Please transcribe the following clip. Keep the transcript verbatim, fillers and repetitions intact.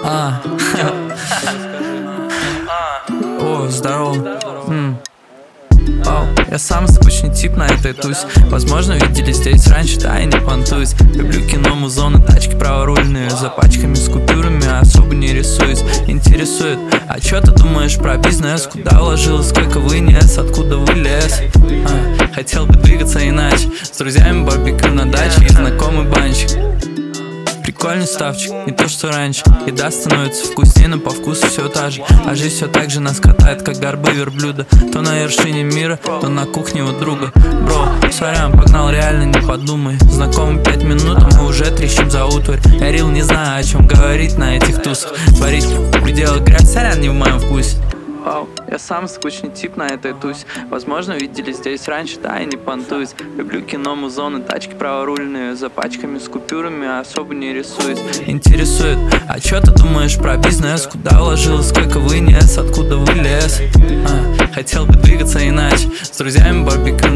А. О, здорово. М. Оу, я сам скучный тип на этой тусе. Возможно, видели здесь раньше, да, я не понтуюсь. Люблю кино, музоны, тачки праворульные. За пачками с купюрами особо не рисуюсь. Интересует, а чё ты думаешь про бизнес? Куда вложилось, сколько вынес, откуда вылез? А, хотел бы двигаться иначе. С друзьями барбекю на даче и знакомый банчик. Прикольный ставчик, не то что раньше. Еда становится вкуснее, но по вкусу все та же. А жизнь все так же нас катает, как горбы верблюда. То на вершине мира, то на кухне у друга. Бро, сорян, погнал, реально не подумай. Знакомы пять минут, а мы уже трещим за утварь. Я рил, не знаю, о чем говорить на этих тусах. Творить, пределы грязь, сорян, не в моем вкусе. Вау, я сам скучный тип на этой тусе. Возможно, видели здесь раньше, да, я не понтуюсь. Люблю кино, музоны, тачки праворульные. За пачками с купюрами особо не рисуюсь. Интересует, а чё ты думаешь про бизнес? Куда вложилось, сколько вынес, откуда вылез? А, хотел бы двигаться иначе. С друзьями барбекю